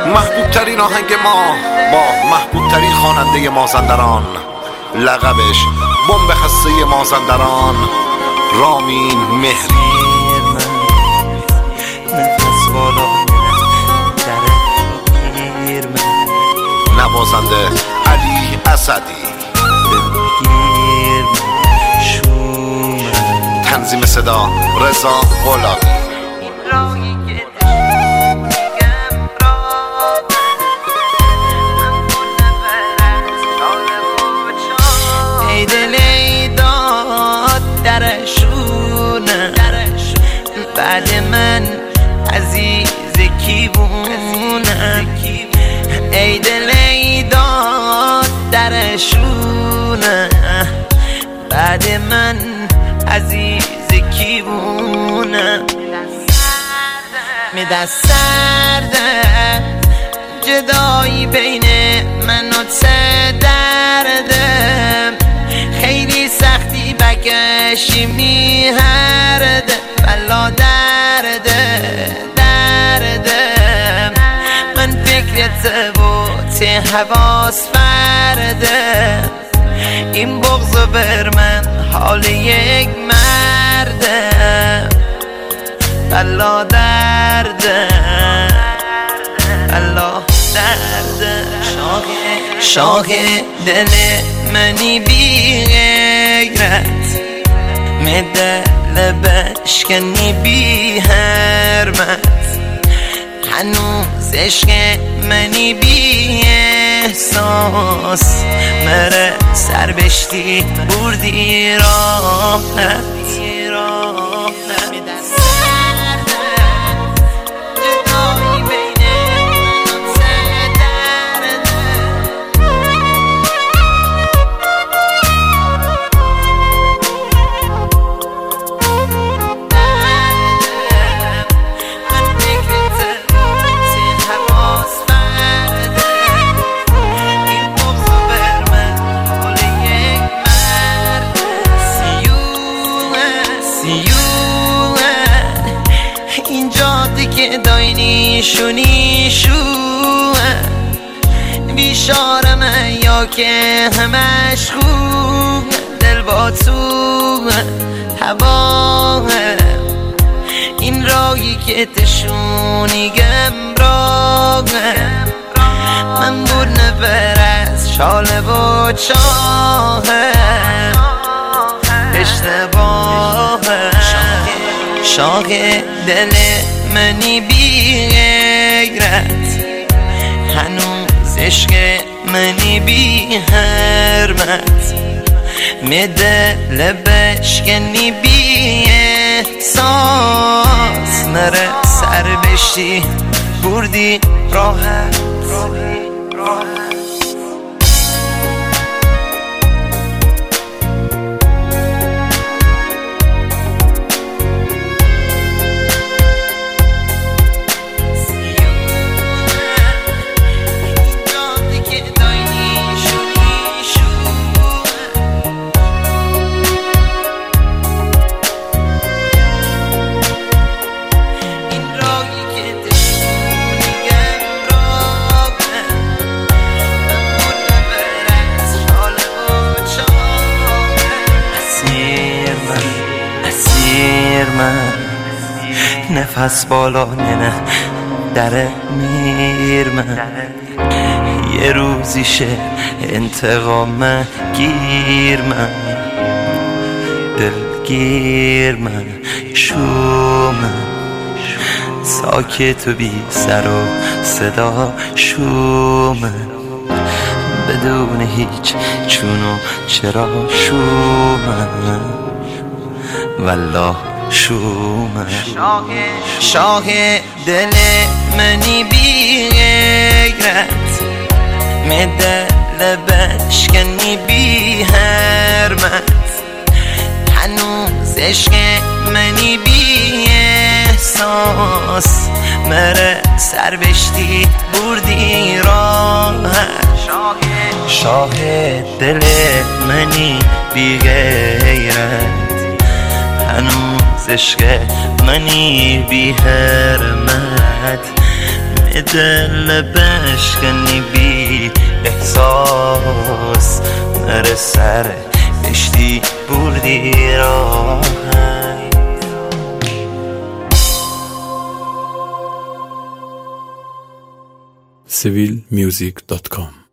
محبوب ترین آهنگ ما با محبوب ترین خواننده مازندران، لقبش بمب خسته مازندران، رامین مهری. نفس بالا نوازنده علی اسدی. تنظیم صدا رضا غلامی. ای دل ای داد درشونه، بعد من عزیز کیوونه. ای دل ای داد درشونه، بعد من عزیز کیوونه. می دست سرده جدایی بین من و ته درده، خیلی سختی بکشی میهرده، بلا درده من فکرت و ته حواس فرده، این بغض بر من حال یک مرده، بلا درده بلا درده. شاه دل منی بی غیرت، دل بشکنی بی حرمت، هنوز عشق منی بی احساس، مره سر بشتی بردی راحت. اینجا دیگه داینی شونی شوه، بیشارم یا که همش خوب، دل با تو هواه، این راهی که تشونی گمراه، من بود نفر از شاله و چاه، اشتباه. شاه دل منی بی غیرت، هنوز عشق منی بی حرمت، دل بشکنی بی احساس، نره سر بشی بردی راحت. من نفس بالا نه در میر، من یه روزیشه انتقام گیر، من دلگیر، من شوم، ساکت و بی سر و صدا شوم، بدون هیچ چون و چرا شوم، والله شوم. شاه دل منی بی غیرت، دل بشکنی بی حرمت، هنوز عشق منی بی احساس، مره سر بشتی بردی راحت. شاه دل منی بی غیرت، هنوز عشق منی بی حرمت، دل بشکنی بی احساس نره سر کشتی بردی راهی civilmusic.com